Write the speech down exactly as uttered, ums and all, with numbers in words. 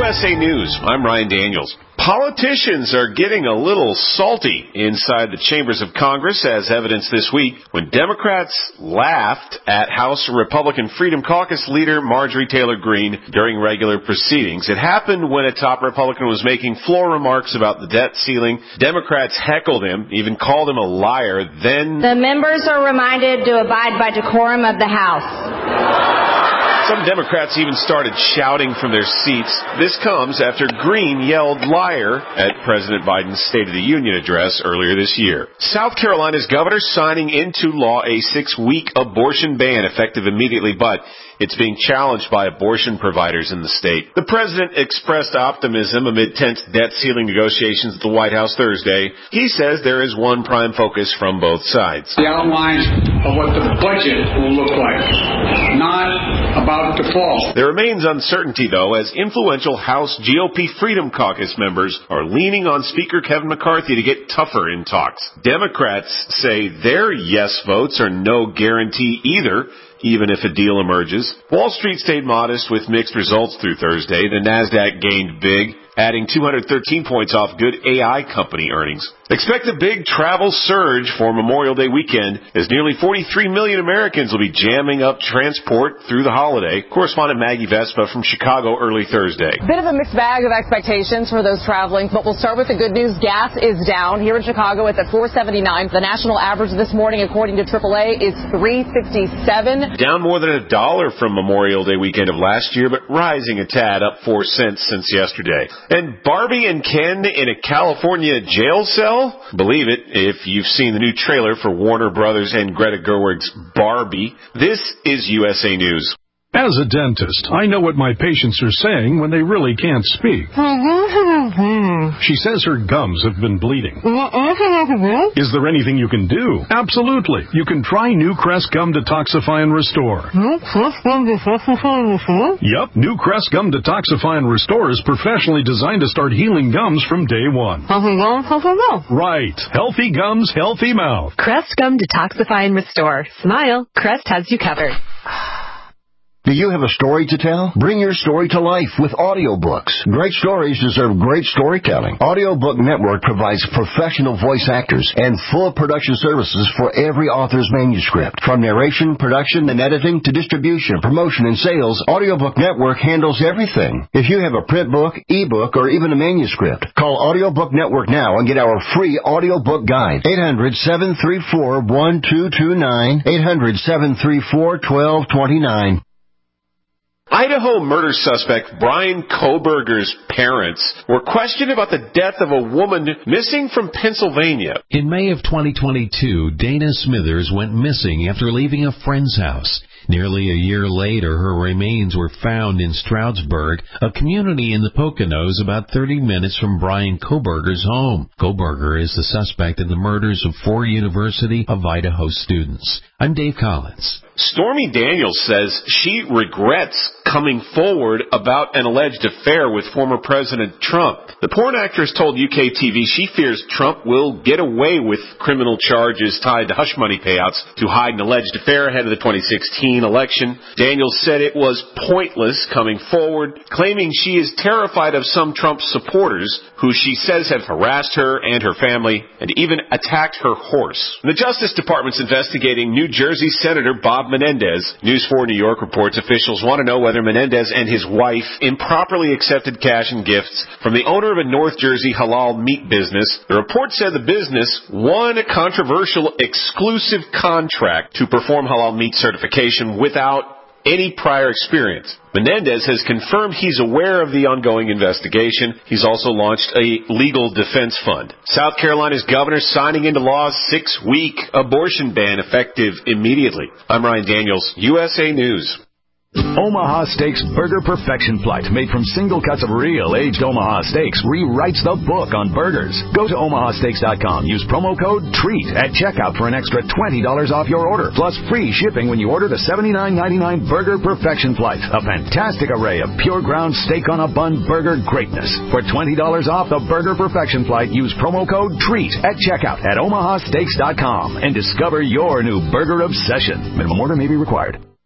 S A News, I'm Ryan Daniels. Politicians are getting a little salty inside the chambers of Congress, as evidenced this week when Democrats laughed at House Republican Freedom Caucus leader Marjorie Taylor Greene during regular proceedings. It happened when a top Republican was making floor remarks about the debt ceiling. Democrats heckled him, even called him a liar. Then the members are reminded to abide by decorum of the House. Some Democrats even started shouting from their seats. This comes after Greene yelled liar at President Biden's State of the Union address earlier this year. South Carolina's governor signing into law a six-week abortion ban effective immediately, but it's being challenged by abortion providers in the state. The president expressed optimism amid tense debt ceiling negotiations at the White House Thursday. He says there is one prime focus from both sides. The outlines of what the budget will look like, not about default. There remains uncertainty, though, as influential House G O P Freedom Caucus members are leaning on Speaker Kevin McCarthy to get tougher in talks. Democrats say their yes votes are no guarantee either, even if a deal emerges. Wall Street stayed modest with mixed results through Thursday. The Nasdaq gained big, adding two hundred thirteen points off good A I company earnings. Expect a big travel surge for Memorial Day weekend as nearly forty-three million Americans will be jamming up transport through the holiday. Correspondent Maggie Vespa from Chicago early Thursday. Bit of a mixed bag of expectations for those traveling, but we'll start with the good news. Gas is down here in Chicago. It's at four seventy-nine. The national average this morning, according to triple A, is three sixty-seven. Down more than a dollar from Memorial Day weekend of last year, but rising a tad, up four cents since yesterday. And Barbie and Ken in a California jail cell? Believe it if you've seen the new trailer for Warner Brothers and Greta Gerwig's Barbie. This is U S A News. As a dentist, I know what my patients are saying when they really can't speak. She says her gums have been bleeding. Is there anything you can do? Absolutely. You can try New Crest Gum Detoxify and Restore. New Crest Gum Detoxify and Restore? Yep, New Crest Gum Detoxify and Restore is professionally designed to start healing gums from day one. Healthy gums, healthy mouth. Right. Healthy gums, healthy mouth. Crest Gum Detoxify and Restore. Smile. Crest has you covered. Do you have a story to tell? Bring your story to life with audiobooks. Great stories deserve great storytelling. Audiobook Network provides professional voice actors and full production services for every author's manuscript. From narration, production, and editing to distribution, promotion, and sales, Audiobook Network handles everything. If you have a print book, ebook, or even a manuscript, call Audiobook Network now and get our free audiobook guide. eight hundred, seven three four, one two two nine. eight hundred, seven three four, one two two nine. Idaho murder suspect Bryan Kohberger's parents were questioned about the death of a woman missing from Pennsylvania. In May of twenty twenty-two, Dana Smithers went missing after leaving a friend's house. Nearly a year later, her remains were found in Stroudsburg, a community in the Poconos about thirty minutes from Bryan Kohberger's home. Kohberger is the suspect in the murders of four University of Idaho students. I'm Dave Collins. Stormy Daniels says she regrets coming forward about an alleged affair with former President Trump. The porn actress told U K T V she fears Trump will get away with criminal charges tied to hush money payouts to hide an alleged affair ahead of the twenty sixteen election. Daniels said it was pointless coming forward, claiming she is terrified of some Trump supporters who she says have harassed her and her family and even attacked her horse. The Justice Department's investigating New Jersey Senator Bob Menendez. News four New York reports officials want to know whether Menendez and his wife improperly accepted cash and gifts from the owner of a North Jersey halal meat business. The report said the business won a controversial exclusive contract to perform halal meat certification without any prior experience. Menendez has confirmed he's aware of the ongoing investigation. He's also launched a legal defense fund. South Carolina's governor signing into law a six-week abortion ban effective immediately. I'm Ryan Daniels, U S A News. Omaha Steaks Burger Perfection Flight, made from single cuts of real aged Omaha steaks, rewrites the book on burgers. Go to omaha steaks dot com. Use promo code TREAT at checkout for an extra twenty dollars off your order, plus free shipping when you order the seventy-nine ninety-nine Burger Perfection Flight, a fantastic array of pure ground steak on a bun burger greatness. For twenty dollars off the Burger Perfection Flight, use promo code TREAT at checkout at omaha steaks dot com and discover your new burger obsession. Minimum order may be required.